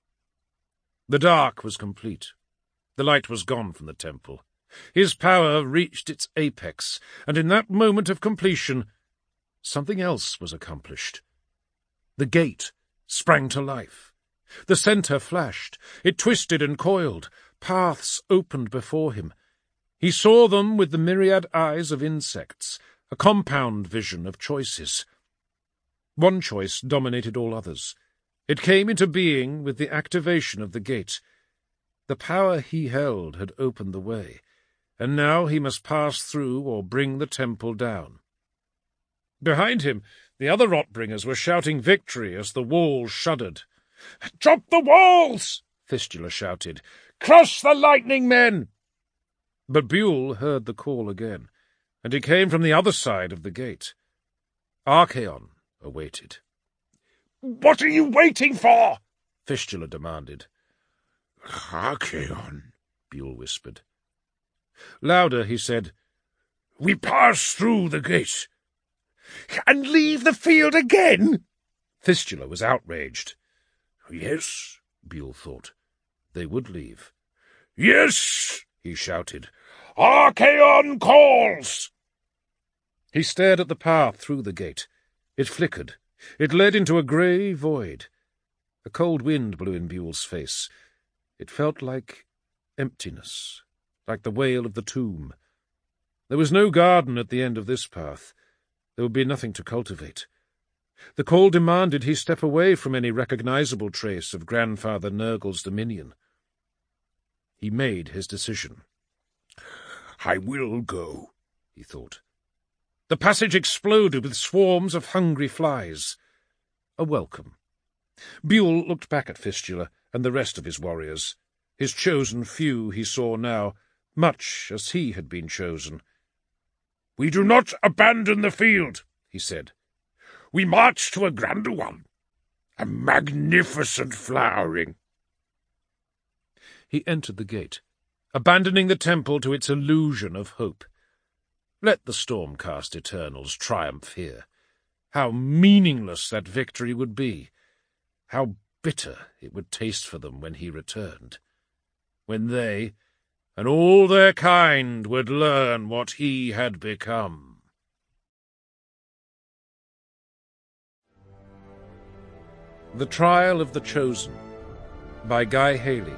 S1: The dark was complete. The light was gone from the temple. His power reached its apex, and in that moment of completion, something else was accomplished. The gate sprang to life. The centre flashed. It twisted and coiled. Paths opened before him. He saw them with the myriad eyes of insects, a compound vision of choices. One choice dominated all others. It came into being with the activation of the gate. The power he held had opened the way, and now he must pass through or bring the temple down. Behind him, the other Rotbringers were shouting victory as the walls shuddered.
S2: "Drop the walls!"
S1: Fistula shouted.
S2: "Crush the lightning men!"
S1: But Buell heard the call again, and it came from the other side of the gate. Archaon awaited.
S2: "What are you waiting for?"
S1: Fistula demanded.
S2: "Archaon,"
S1: Buell whispered. Louder, he said,
S2: "We pass through the gate." "And leave the field again?"
S1: Fistula was outraged.
S2: "Yes,"
S1: Buell thought. They would leave.
S2: "Yes,"
S1: he shouted.
S2: "Archaon calls!"
S1: He stared at the path through the gate. It flickered. It led into a grey void. A cold wind blew in Buell's face. It felt like emptiness, like the wail of the tomb. There was no garden at the end of this path. There would be nothing to cultivate. The call demanded he step away from any recognizable trace of Grandfather Nurgle's dominion. He made his decision.
S2: "I will go,"
S1: he thought. The passage exploded with swarms of hungry flies. A welcome. Buell looked back at Fistula and the rest of his warriors. His chosen few he saw now, much as he had been chosen.
S2: "We do not abandon the field,"
S1: he said.
S2: "We march to a grander one, a magnificent flowering."
S1: He entered the gate, abandoning the temple to its illusion of hope. Let the storm-cast Eternals triumph here. How meaningless that victory would be! How bitter it would taste for them when he returned. When they, and all their kind, would learn what he had become. The Trial of the Chosen by Guy Haley.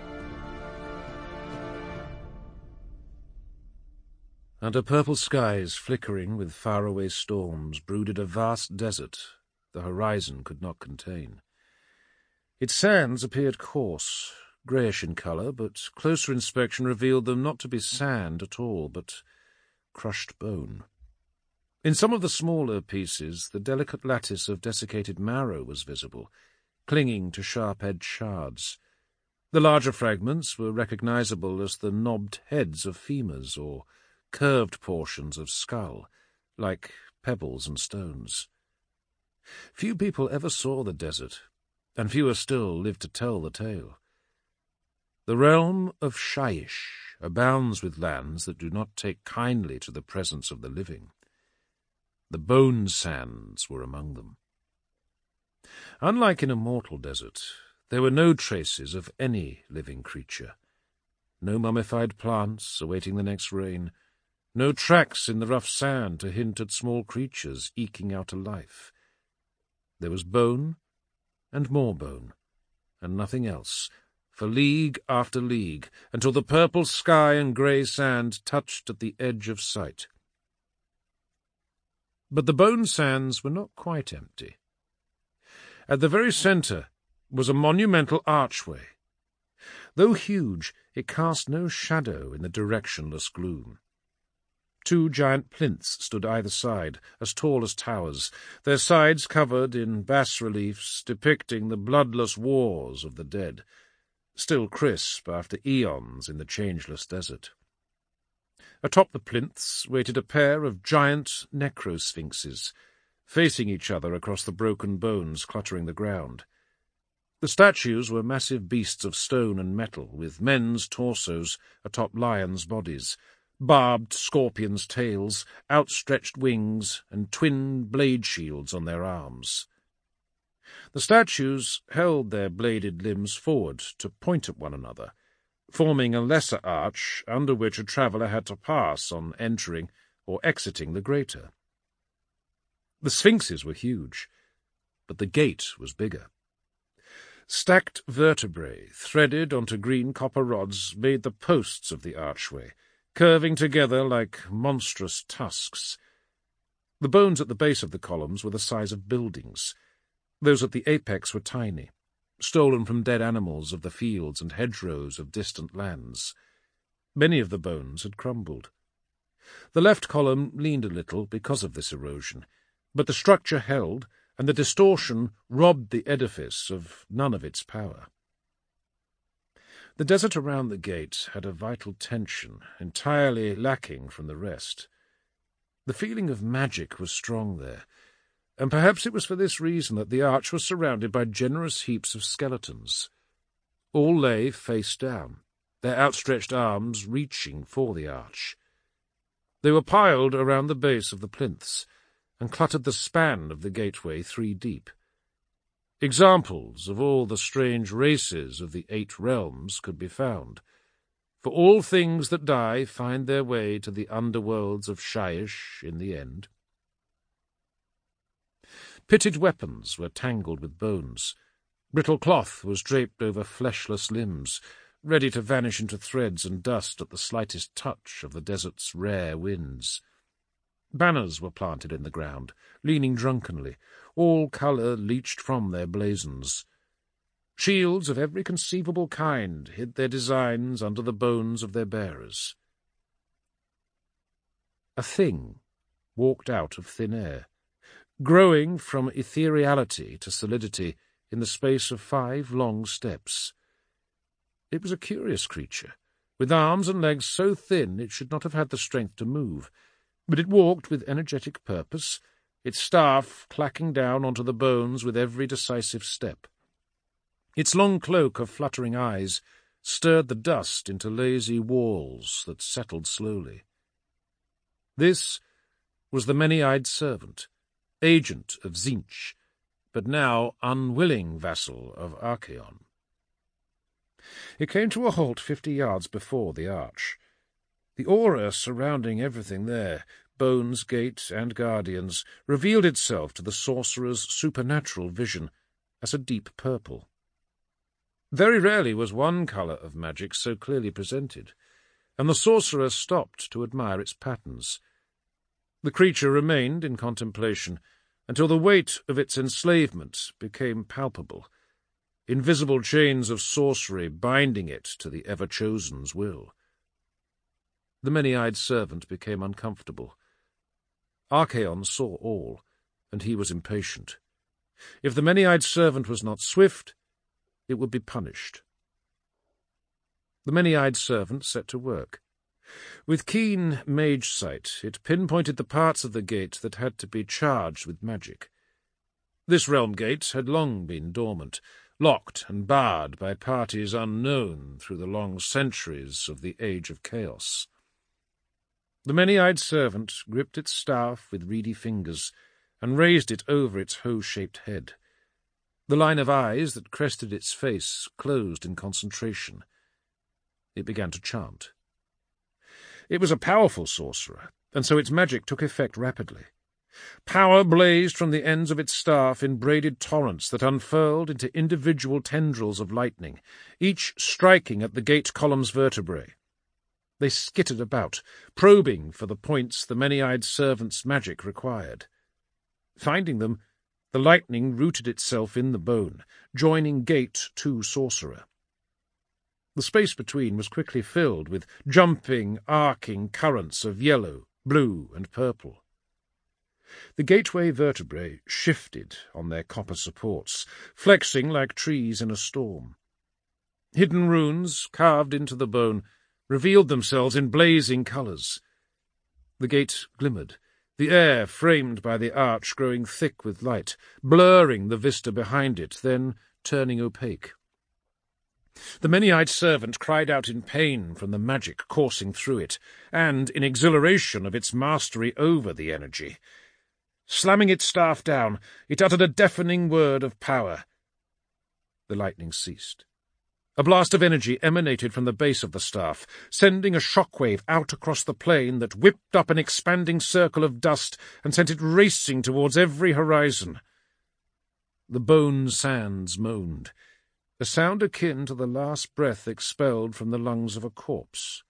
S1: Under purple skies flickering with faraway storms brooded a vast desert the horizon could not contain. Its sands appeared coarse, greyish in colour, but closer inspection revealed them not to be sand at all, but crushed bone. In some of the smaller pieces the delicate lattice of desiccated marrow was visible, clinging to sharp-edged shards. The larger fragments were recognizable as the knobbed heads of femurs or curved portions of skull, like pebbles and stones. Few people ever saw the desert, and fewer still lived to tell the tale. The realm of Shyish abounds with lands that do not take kindly to the presence of the living. The bone sands were among them. Unlike in a mortal desert, there were no traces of any living creature. no mummified plants awaiting the next rain, no tracks in the rough sand to hint at small creatures eking out a life. There was bone and more bone, and nothing else, for league after league, until the purple sky and grey sand touched at the edge of sight. But the bone sands were not quite empty. At the very centre was a monumental archway. Though huge, it cast no shadow in the directionless gloom. Two giant plinths stood either side, as tall as towers, their sides covered in bas-reliefs depicting the bloodless wars of the dead, still crisp after eons in the changeless desert. Atop the plinths waited a pair of giant necrosphinxes, facing each other across the broken bones cluttering the ground. The statues were massive beasts of stone and metal, with men's torsos atop lions' bodies, barbed scorpions' tails, outstretched wings, and twin blade shields on their arms. The statues held their bladed limbs forward to point at one another, forming a lesser arch under which a traveller had to pass on entering or exiting the greater. The sphinxes were huge, but the gate was bigger. Stacked vertebrae, threaded onto green copper rods, made the posts of the archway, curving together like monstrous tusks. The bones at the base of the columns were the size of buildings. Those at the apex were tiny, stolen from dead animals of the fields and hedgerows of distant lands. Many of the bones had crumbled. The left column leaned a little because of this erosion, but the structure held, and the distortion robbed the edifice of none of its power. The desert around the gate had a vital tension, entirely lacking from the rest. The feeling of magic was strong there, and perhaps it was for this reason that the arch was surrounded by generous heaps of skeletons. All lay face down, their outstretched arms reaching for the arch. They were piled around the base of the plinths, and cluttered the span of the gateway three deep. Examples of all the strange races of the eight realms could be found, for all things that die find their way to the underworlds of Shyish in the end. Pitted weapons were tangled with bones. Brittle cloth was draped over fleshless limbs, ready to vanish into threads and dust at the slightest touch of the desert's rare winds. Banners were planted in the ground, leaning drunkenly, all colour leached from their blazons. Shields of every conceivable kind hid their designs under the bones of their bearers. A thing walked out of thin air, growing from ethereality to solidity in the space of five long steps. It was a curious creature, with arms and legs so thin it should not have had the strength to move, but it walked with energetic purpose, its staff clacking down onto the bones with every decisive step. Its long cloak of fluttering eyes stirred the dust into lazy walls that settled slowly. This was the many-eyed servant, agent of Tzeentch, but now unwilling vassal of Archaon. It came to a halt fifty yards before the arch. The aura surrounding everything there, bones, gate, and guardians, revealed itself to the sorcerer's supernatural vision as a deep purple. Very rarely was one colour of magic so clearly presented, and the sorcerer stopped to admire its patterns. The creature remained in contemplation until the weight of its enslavement became palpable, invisible chains of sorcery binding it to the Ever-Chosen's will. The many-eyed servant became uncomfortable. Archaon saw all, and he was impatient. If the many-eyed servant was not swift, it would be punished. The many-eyed servant set to work. With keen mage sight, it pinpointed the parts of the gate that had to be charged with magic. This realm gate had long been dormant, locked and barred by parties unknown through the long centuries of the Age of Chaos. The many-eyed servant gripped its staff with reedy fingers and raised it over its hoe-shaped head. The line of eyes that crested its face closed in concentration. It began to chant. It was a powerful sorcerer, and so its magic took effect rapidly. Power blazed from the ends of its staff in braided torrents that unfurled into individual tendrils of lightning, each striking at the gate column's vertebrae. They skittered about, probing for the points the many-eyed servant's magic required. Finding them, the lightning rooted itself in the bone, joining gate to sorcerer. The space between was quickly filled with jumping, arcing currents of yellow, blue, and purple. The gateway vertebrae shifted on their copper supports, flexing like trees in a storm. Hidden runes, carved into the bone, revealed themselves in blazing colours. The gate glimmered, the air framed by the arch growing thick with light, blurring the vista behind it, then turning opaque. The many-eyed servant cried out in pain from the magic coursing through it, and in exhilaration of its mastery over the energy. Slamming its staff down, it uttered a deafening word of power. The lightning ceased. A blast of energy emanated from the base of the staff, sending a shockwave out across the plain that whipped up an expanding circle of dust and sent it racing towards every horizon. The bone sands moaned, a sound akin to the last breath expelled from the lungs of a corpse.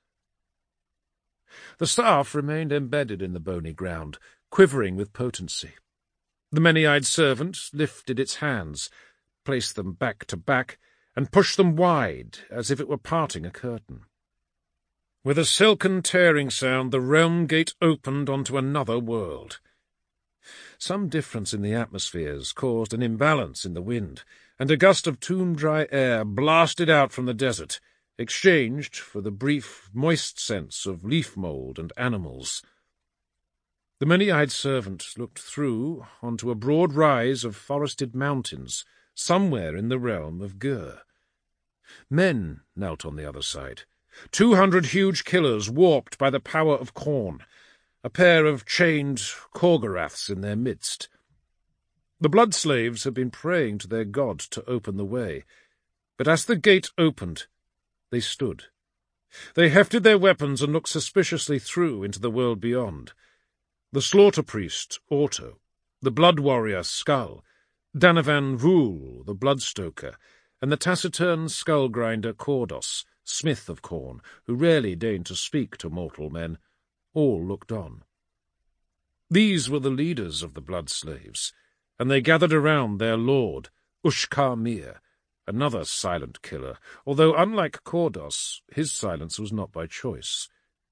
S1: The staff remained embedded in the bony ground, quivering with potency. The many-eyed servant lifted its hands, placed them back to back, and pushed them wide, as if it were parting a curtain. With a silken tearing sound, the realm gate opened onto another world. Some difference in the atmospheres caused an imbalance in the wind, and a gust of tomb-dry air blasted out from the desert, exchanged for the brief, moist sense of leaf mould and animals. The many-eyed servant looked through onto a broad rise of forested mountains, somewhere in the realm of Gur. Men knelt on the other side, two hundred huge killers warped by the power of Khorne, a pair of chained Korgoraths in their midst. The blood slaves had been praying to their god to open the way, but as the gate opened, they stood. They hefted their weapons and looked suspiciously through into the world beyond. The slaughter-priest, Orto, the blood-warrior, Skull, Danavan Vul, the bloodstoker, and the taciturn skull-grinder Kordos, smith of Khorne, who rarely deigned to speak to mortal men, all looked on. These were the leaders of the blood-slaves, and they gathered around their lord, Ushkar-Mir, another silent killer, although, unlike Kordos, his silence was not by choice.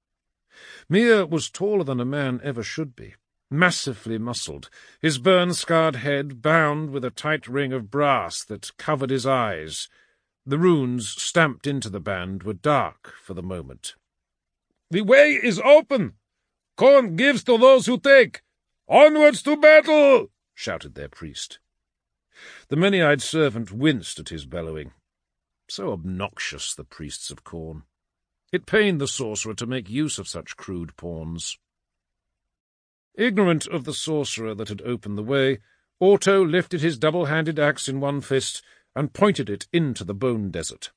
S1: Mir was taller than a man ever should be, massively muscled, his burn-scarred head bound with a tight ring of brass that covered his eyes. The runes stamped into the band were dark for the moment.
S2: "The way is open! Khorne gives to those who take! Onwards to battle!" shouted their priest.
S1: The many-eyed servant winced at his bellowing. So obnoxious, the priests of Khorne. It pained the sorcerer to make use of such crude pawns. Ignorant of the sorcerer that had opened the way, Orto lifted his double-handed axe in one fist and pointed it into the bone desert.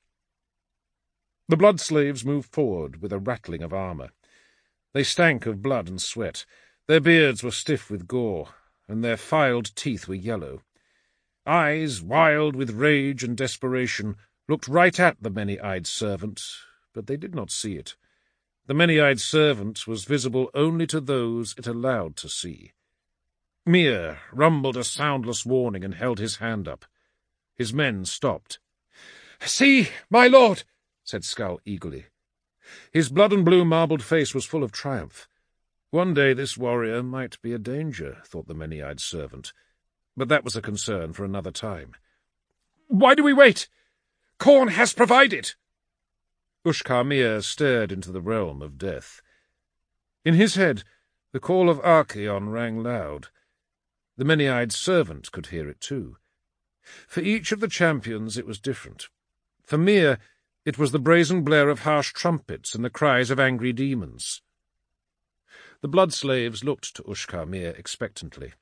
S1: The blood-slaves moved forward with a rattling of armour. They stank of blood and sweat. Their beards were stiff with gore, and their filed teeth were yellow. Eyes, wild with rage and desperation, looked right at the many-eyed servant, but they did not see it. The many-eyed servant was visible only to those it allowed to see. Mir rumbled a soundless warning and held his hand up. His men stopped.
S2: "See, my lord!"
S1: said Skull eagerly. His blood-and-blue marbled face was full of triumph. One day this warrior might be a danger, thought the many-eyed servant, but that was a concern for another time.
S2: "Why do we wait? Khorne has provided!"
S1: Ushkar-Mir stared into the realm of death. In his head, the call of Archaon rang loud. The many-eyed servant could hear it too. For each of the champions it was different. For Mir, it was the brazen blare of harsh trumpets and the cries of angry demons. The blood-slaves looked to Ushkar-Mir expectantly.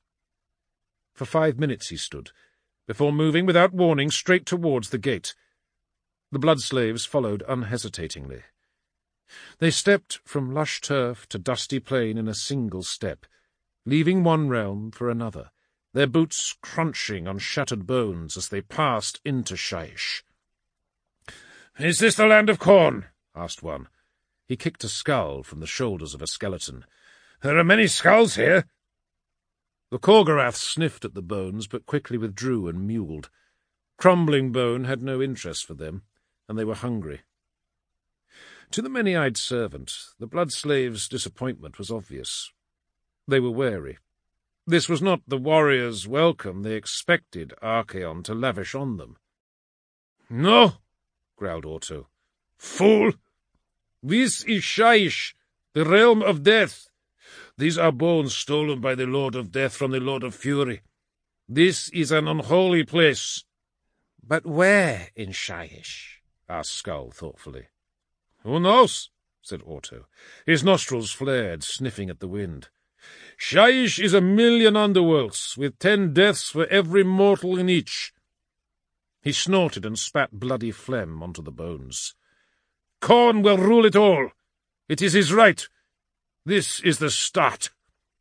S1: For five minutes he stood, before moving without warning straight towards the gate. The blood-slaves followed unhesitatingly. They stepped from lush turf to dusty plain in a single step, leaving one realm for another, their boots crunching on shattered bones as they passed into Shyish.
S2: "Is this the land of corn?" asked one.
S1: He kicked a skull from the shoulders of a skeleton.
S2: "There are many skulls here."
S1: The Korgorath sniffed at the bones, but quickly withdrew and mewled. Crumbling bone had no interest for them, and they were hungry. To the many-eyed servant, the blood-slaves' disappointment was obvious. They were wary. This was not the warriors' welcome they expected Archaon to lavish on them.
S2: "No,"
S1: growled Orto.
S2: "Fool!
S1: This is Shyish, the realm of death.
S2: These are bones stolen by the Lord of Death from the Lord of Fury. This is an unholy place."
S1: "But where in Shyish?" asked Skull thoughtfully.
S2: "Who knows?"
S1: said Orto. His nostrils flared, sniffing at the wind.
S2: "Shyish is a million underworlds, with ten deaths for every mortal in each."
S1: He snorted and spat bloody phlegm onto the bones.
S2: "Khorne will rule it all. It is his right. This is the start."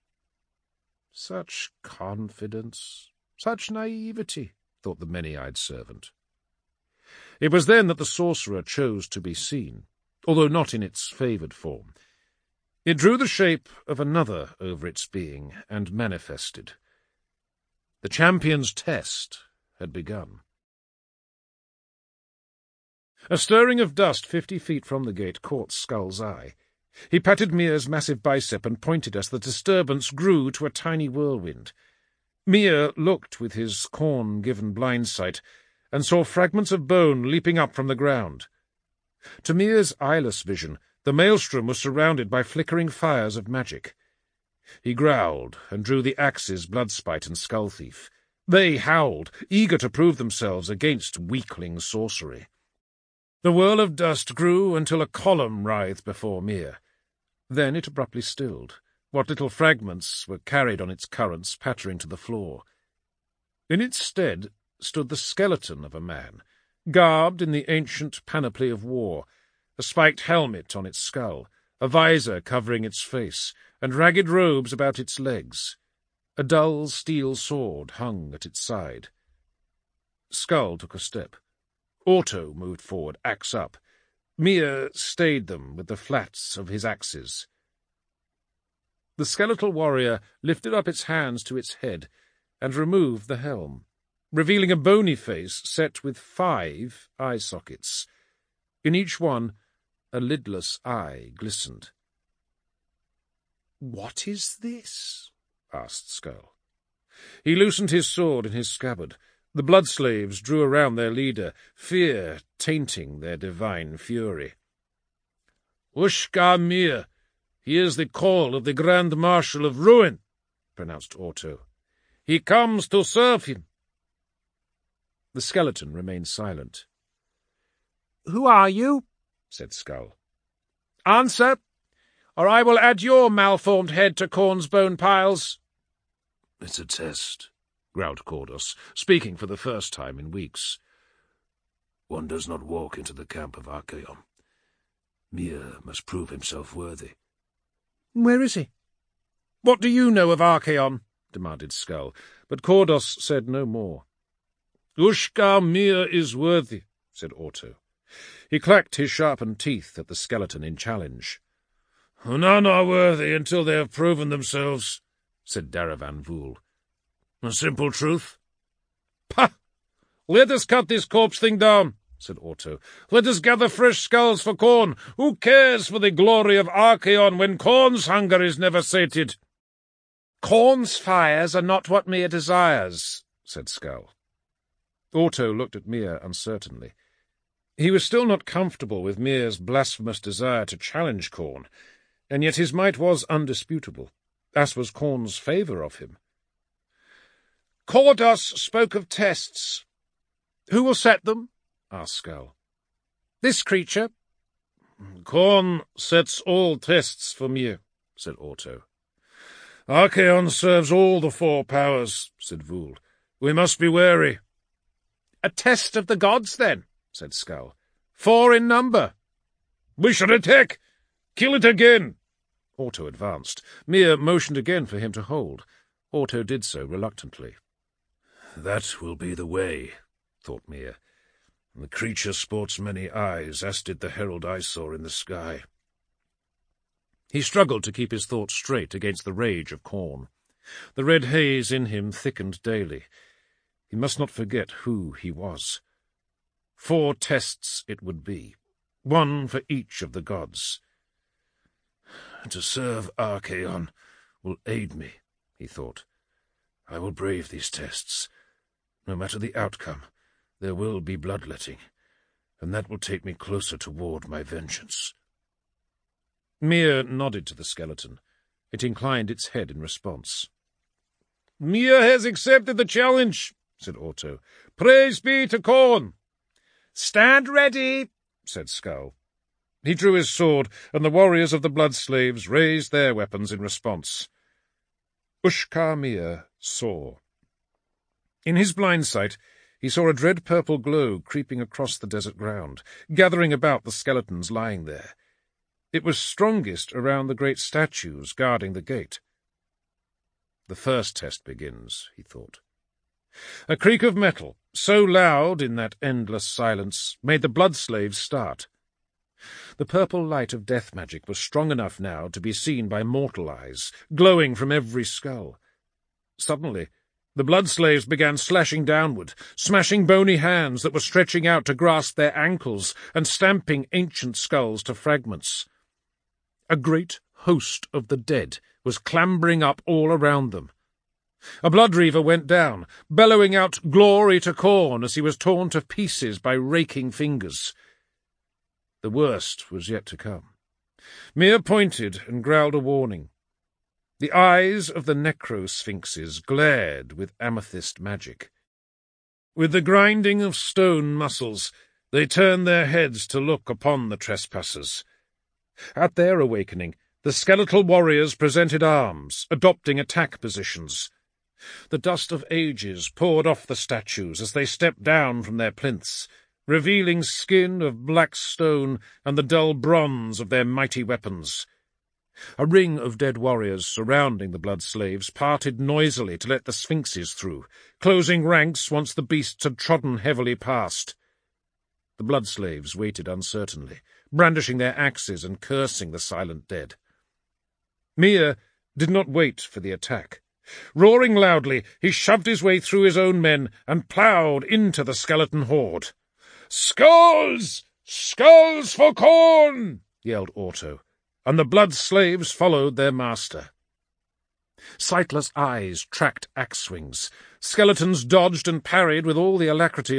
S1: Such confidence, such naivety, thought the many-eyed servant. It was then that the sorcerer chose to be seen, although not in its favoured form. It drew the shape of another over its being and manifested. The champion's test had begun. A stirring of dust fifty feet from the gate caught Skull's eye. He patted Mir's massive bicep and pointed as the disturbance grew to a tiny whirlwind. Mir looked with his Khorne-given blind sight and saw fragments of bone leaping up from the ground. To Mir's eyeless vision, the maelstrom was surrounded by flickering fires of magic. He growled and drew the axes Bloodspite and Skullthief. They howled, eager to prove themselves against weakling sorcery. The whirl of dust grew until a column writhed before Mir. Then it abruptly stilled, what little fragments were carried on its currents pattering to the floor. In its stead stood the skeleton of a man, garbed in the ancient panoply of war, a spiked helmet on its skull, a visor covering its face, and ragged robes about its legs. A dull steel sword hung at its side. Skull took a step. Orto moved forward, axe up. Mir stayed them with the flats of his axes. The skeletal warrior lifted up its hands to its head and removed the helm, revealing a bony face set with five eye sockets. In each one, a lidless eye glistened. "What is this?" asked Skull. He loosened his sword in his scabbard. The blood-slaves drew around their leader, fear tainting their divine fury.
S2: "Ushka Mir, hears the call of the Grand Marshal of Ruin," pronounced Orto. "He comes to serve him."
S1: The skeleton remained silent.
S3: "Who are you?"
S1: said Skull.
S3: "Answer, or I will add your malformed head to Khorne's bone piles."
S1: "It's a test," growled Kordos, speaking for the first time in weeks. "One does not walk into the camp of Archaon. Mir must prove himself worthy."
S3: "Where is he?"
S1: "What do you know of Archaon?" demanded Skull, but Kordos said no more.
S2: "Ushka Mir is worthy,"
S1: said Orto. He clacked his sharpened teeth at the skeleton in challenge.
S2: "None are worthy until they have proven themselves,"
S1: said Daravan Vul.
S2: "A simple truth."
S1: "Pah! Let us cut this corpse thing down," said Orto. "Let us gather fresh skulls for Khorne. Who cares for the glory of Archaon when Khorne's hunger is never sated?"
S3: "Khorne's fires are not what Mir desires," said Skull.
S1: Orto looked at Mir uncertainly. He was still not comfortable with Mir's blasphemous desire to challenge Khorne, and yet his might was undisputable, as was Khorne's favour of him.
S3: "Kordos spoke of tests. Who will set them?" asked Skull. "This creature?"
S2: "Khorne sets all tests for Mir," said Orto. "Archaon serves all the four powers," said Vul. "We must be wary."
S3: "A test of the gods, then," said Skull.
S1: Four in number.
S2: We should attack! Kill it again!
S1: Otto advanced. Mir motioned again for him to hold. Otto did so reluctantly.
S3: That will be the way, thought Mir. The creature sports many eyes, as did the herald I saw in the sky.
S1: He struggled to keep his thoughts straight against the rage of Khorne. The red haze in him thickened daily. He must not forget who he was. Four tests it would be, one for each of the gods.
S3: To serve Archaon will aid me, he thought. I will brave these tests. No matter the outcome, there will be bloodletting, and that will take me closer toward my vengeance.
S1: Mir nodded to the skeleton. It inclined its head in response.
S2: Mir has accepted the challenge, said Otto. Praise be to Khorne.
S1: Stand ready, said Skull. He drew his sword, and the warriors of the Bloodslaves raised their weapons in response. Ushkar Mir saw. In his blind sight, he saw a dread purple glow creeping across the desert ground, gathering about the skeletons lying there. It was strongest around the great statues guarding the gate. The first test begins, he thought. A creak of metal, so loud in that endless silence, made the Bloodslaves start. The purple light of death magic was strong enough now to be seen by mortal eyes, glowing from every skull. Suddenly, the Bloodslaves began slashing downward, smashing bony hands that were stretching out to grasp their ankles and stamping ancient skulls to fragments. A great host of the dead was clambering up all around them. A Bloodreaver went down, bellowing out glory to Khorne as he was torn to pieces by raking fingers. The worst was yet to come. Mir pointed and growled a warning. The eyes of the necro-sphinxes glared with amethyst magic. With the grinding of stone muscles, they turned their heads to look upon the trespassers. At their awakening, the skeletal warriors presented arms, adopting attack positions. The dust of ages poured off the statues as they stepped down from their plinths, revealing skin of black stone and the dull bronze of their mighty weapons. A ring of dead warriors surrounding the Bloodslaves parted noisily to let the sphinxes through, closing ranks once the beasts had trodden heavily past. The Bloodslaves waited uncertainly, brandishing their axes and cursing the silent dead. Mir did not wait for the attack. Roaring loudly, he shoved his way through his own men and ploughed into the skeleton horde.
S2: "Skulls! Skulls for Khorne!"
S1: yelled Otto, and the Bloodslaves followed their master. Sightless eyes tracked axe swings. Skeletons dodged and parried with all the alacrity